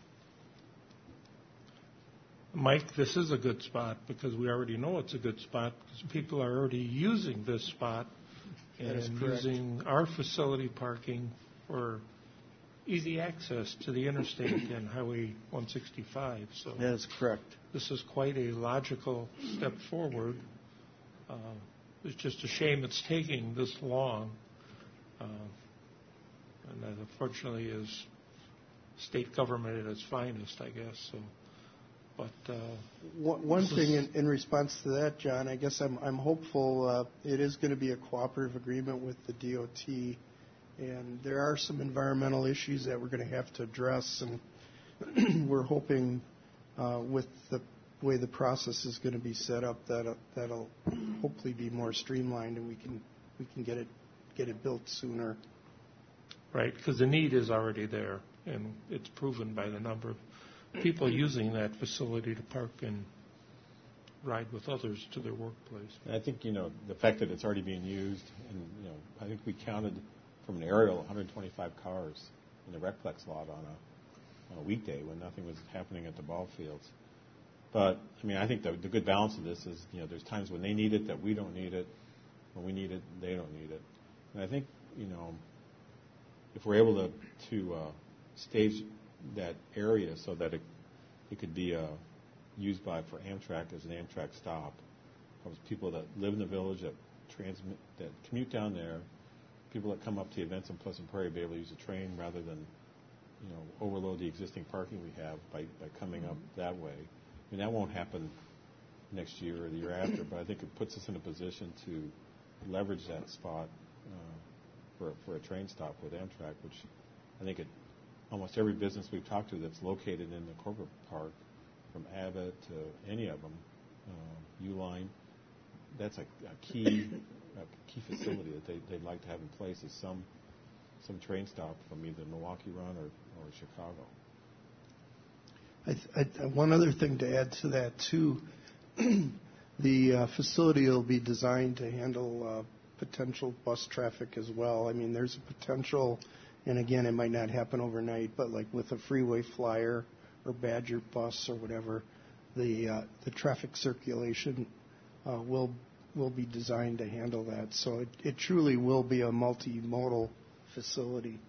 Mike, this is a good spot because we already know it's a good spot because people are already using this spot and using our facility parking for easy access to the interstate and Highway one sixty-five. So that is correct. This is quite a logical step forward. Uh, it's just a shame it's taking this long, uh, and that unfortunately is state government at its finest, I guess. So, but uh, one, one thing in, in response to that, John, I guess I'm, I'm hopeful. Uh, it is going to be a cooperative agreement with the D O T. And there are some environmental issues that we're going to have to address, and we're hoping uh, with the way the process is going to be set up that that'll hopefully be more streamlined, and we can we can get it get it built sooner. Right, because the need is already there, and it's proven by the number of people using that facility to park and ride with others to their workplace. And I think, you know, the fact that it's already being used, and, you know, I think we counted from an aerial one hundred twenty-five cars in the Recplex lot on a, on a weekday when nothing was happening at the ball fields. But, I mean, I think the, the good balance of this is, you know, there's times when they need it that we don't need it. When we need it, they don't need it. And I think, you know, if we're able to, to uh, stage that area so that it, it could be uh, used by for Amtrak as an Amtrak stop, those people that live in the village, that transmit, that commute down there, people that come up to events in Pleasant Prairie be able to use a train rather than, you know, overload the existing parking we have by, by coming up that way. I mean, that won't happen next year or the year after, but I think it puts us in a position to leverage that spot uh, for, for a train stop with Amtrak, which I think it, almost every business we've talked to that's located in the corporate park, from Abbott to any of them, uh, Uline, that's a, a key a key facility that they, they'd like to have in place is some some train stop from either Milwaukee Run or, or Chicago. I th- I, one other thing to add to that, too, the uh, facility will be designed to handle uh, potential bus traffic as well. I mean, there's a potential, and again, it might not happen overnight, but like with a freeway flyer or Badger bus or whatever, the uh, the traffic circulation uh, will will be designed to handle that. So it, it truly will be a multimodal facility.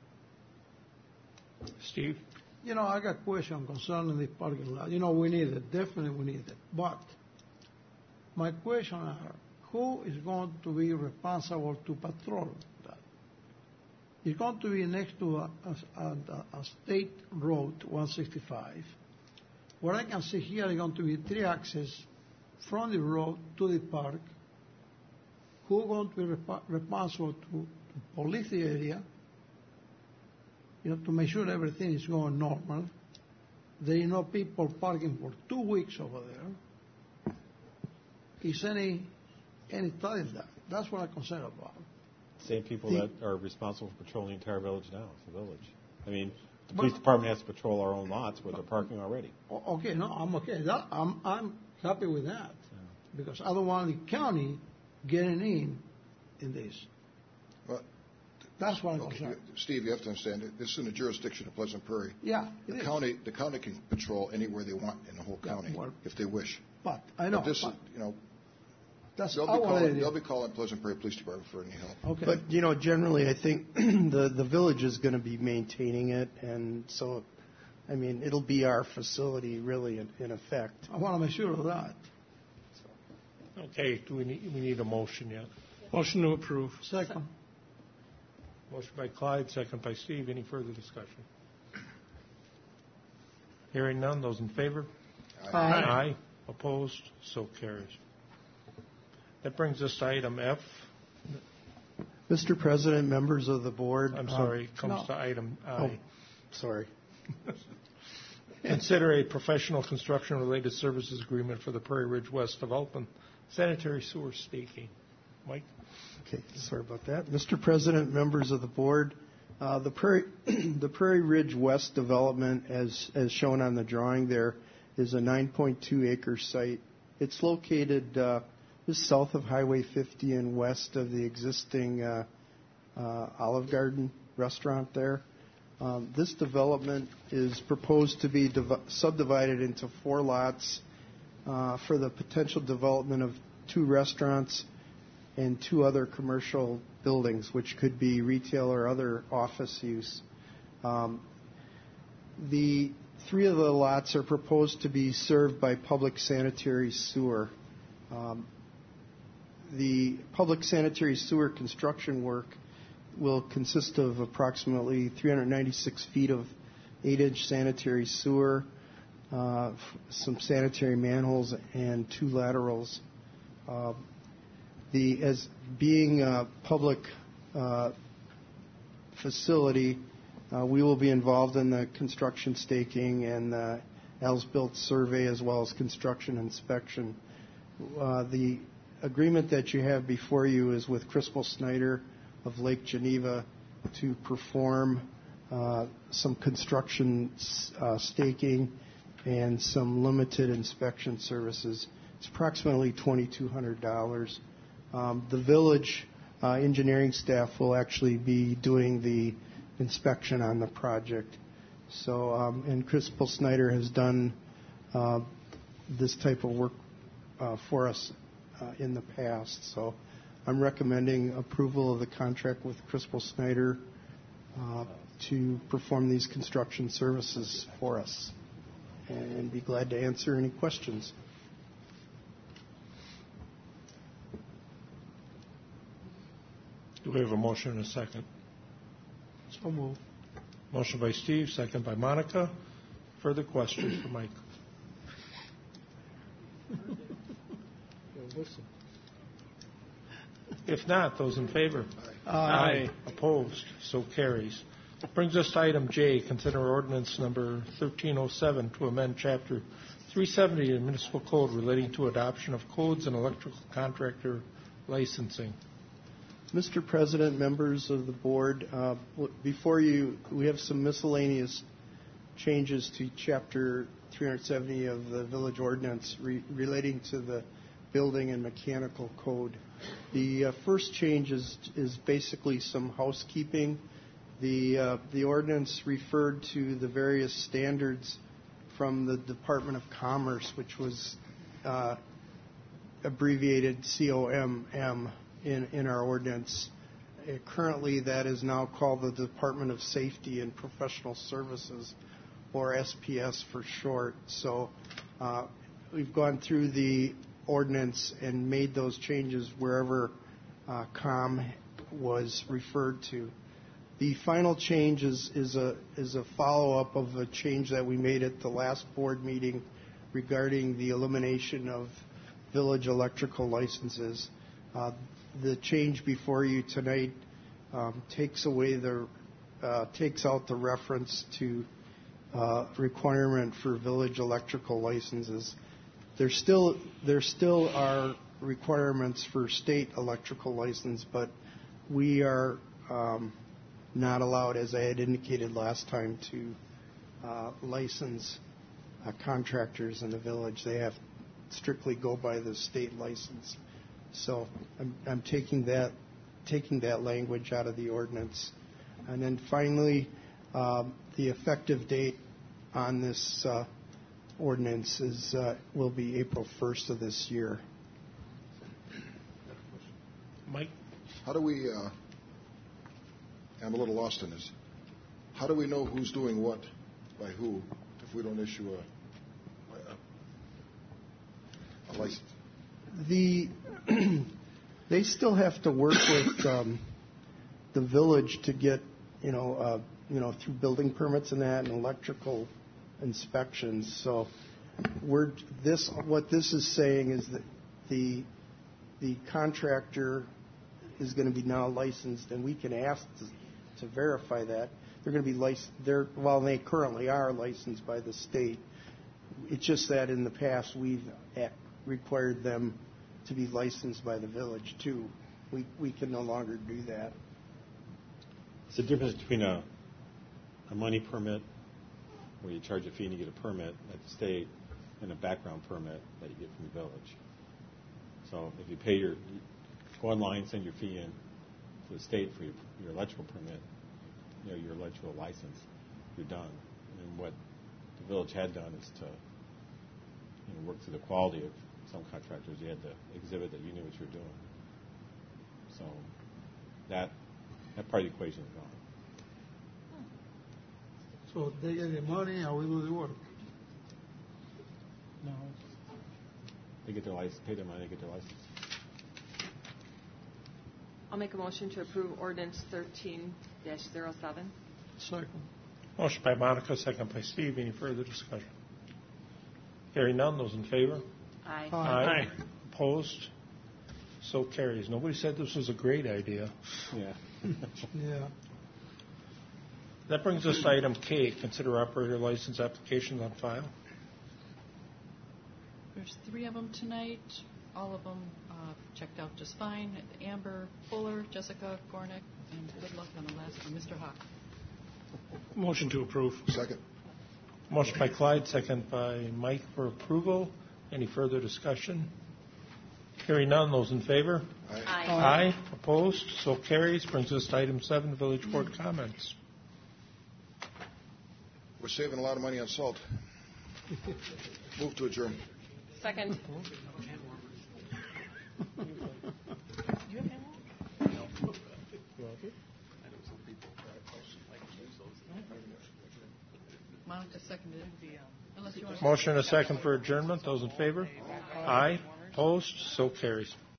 Steve? You know, I got a question concerning the parking lot. You know, we need it. Definitely we need it. But my question are, who is going to be responsible to patrol that? It's going to be next to a, a, a, a state road, one sixty-five. What I can see here is going to be three access from the road to the park. Who is going to be resp- responsible to, to police the area, you know, to make sure everything is going normal, there is no people parking for two weeks over there. Is any any thought in that? That's what I'm concerned about. Same people The- that are responsible for patrolling the entire village now. It's the village. I mean, the police department has to patrol our own lots where they're parking already. O- Okay, no, I'm okay. That, I'm I'm happy with that because I don't want the county getting in in this. Well, That's what I'm okay, concerned. Steve, you have to understand, it- this is in the jurisdiction of Pleasant Prairie. Yeah, it The is. county, the county can patrol anywhere they want in the whole Yeah, county well- if they wish. But I know. But this is, but you know, that's they'll be our calling, idea. they'll be calling Pleasant Prairie Police Department for any help. Okay. But, you know, generally, I think the, the village is going to be maintaining it, and so, I mean, it'll be our facility, really, in, in effect. I want to make sure of that. Okay, do we need, we need a motion yet? Motion to approve. Second. Motion by Clyde, second by Steve. Any further discussion? Hearing none, those in favor? Aye. Aye. Opposed? So carries. That brings us to item F. Mister President, members of the board. I'm uh, sorry, comes no. to item I. Oh, sorry. Consider a professional construction-related services agreement for the Prairie Ridge West Development sanitary sewer staking. Mike? Okay, sorry about that. Mister President, members of the board, uh, the Prairie, the Prairie Ridge West development, as, as shown on the drawing there, is a nine point two acre site. It's located uh, just south of Highway fifty and west of the existing uh, uh, Olive Garden restaurant there. Um, this development is proposed to be div- subdivided into four lots uh, for the potential development of two restaurants and two other commercial buildings, which could be retail or other office use. Um, the three of the lots are proposed to be served by public sanitary sewer. Um, the public sanitary sewer construction work will consist of approximately three hundred ninety-six feet of eight inch sanitary sewer, uh, f- some sanitary manholes, and two laterals. Uh, the as being a public uh, facility, uh, we will be involved in the construction staking and the as-built survey as well as construction inspection. Uh, the agreement that you have before you is with Crispell Snyder of Lake Geneva to perform uh, some construction uh, staking and some limited inspection services. It's approximately twenty-two hundred dollars. Um, the village uh, engineering staff will actually be doing the inspection on the project. So, um, and Crispell Snyder has done uh, this type of work uh, for us uh, in the past. So, I'm recommending approval of the contract with Crispell Snyder uh, to perform these construction services for us, and be glad to answer any questions. Do we have a motion and a second? So move. Motion by Steve, second by Monica. Further questions for Mike? If not, those in favor? Aye. Opposed? So carries. Brings us to item J, consider ordinance number thirteen oh seven to amend Chapter three seventy of the Municipal Code relating to adoption of codes and electrical contractor licensing. Mister President, members of the board, uh, w- before you, we have some miscellaneous changes to Chapter three seventy of the Village Ordinance re- relating to the building and mechanical code. The uh, first change is, is basically some housekeeping. The, uh, the ordinance referred to the various standards from the Department of Commerce, which was uh, abbreviated C O M M in, in our ordinance. Uh, currently, that is now called the Department of Safety and Professional Services, or S P S for short. So uh, we've gone through the ordinance and made those changes wherever uh, COM was referred to. The final change is, is a, is a follow-up of a change that we made at the last board meeting regarding the elimination of village electrical licenses. Uh, the change before you tonight um, takes away the, uh, takes out the reference to uh, requirement for village electrical licenses. There still there still are requirements for state electrical license, but we are um, not allowed, as I had indicated last time, to uh, license uh, contractors in the village. They have strictly go by the state license. So I'm, I'm taking that taking that language out of the ordinance. And then finally, um, the effective date on this uh, ordinance is uh, will be April first of this year. Mike? How do we, uh, I'm a little lost in this. How do we know who's doing what by who if we don't issue a, a, a license? The they still have to work with um, the village to get, you know, uh, you know, through building permits and that, and electrical inspections. So, we're this. What this is saying is that the the contractor is going to be now licensed, and we can ask to, to verify that they're going to be licensed. They're well, they currently are licensed by the state. It's just that in the past we've at, required them to be licensed by the village too. We we can no longer do that. It's the difference between a a money permit, where you charge a fee and you get a permit at the state, and a background permit that you get from the village. So if you pay your, go online, send your fee in to the state for your, your electrical permit, you know, your electrical license, you're done. And what the village had done is to, you know, work through the quality of some contractors. You had to exhibit that you knew what you were doing. So that that part of the equation is gone. So they get the money and we do the work. No. They get their license, pay their money, they get their license. I'll make a motion to approve ordinance thirteen dash zero seven. Second. Motion by Monica, second by Steve. Any further discussion? Hearing none. Those in favor? Aye. Aye. Aye. Opposed? So carries. Nobody said this was a great idea. Yeah. Yeah. That brings us to item K, consider operator license applications on file. There's three of them tonight. All of them uh, checked out just fine. Amber Fuller, Jessica Gornick, and good luck on the last one, Mister Hawk. Motion to approve. Second. Motion by Clyde, second by Mike for approval. Any further discussion? Hearing none. Those in favor? Aye. Aye. Aye. Opposed? So carries. Brings us to item seven, village board comments. We're saving a lot of money on salt. Move to adjourn. Second. Monica seconded it. Unless you want to Motion and a second for adjournment. Those in favor? Aye. Opposed? So carries.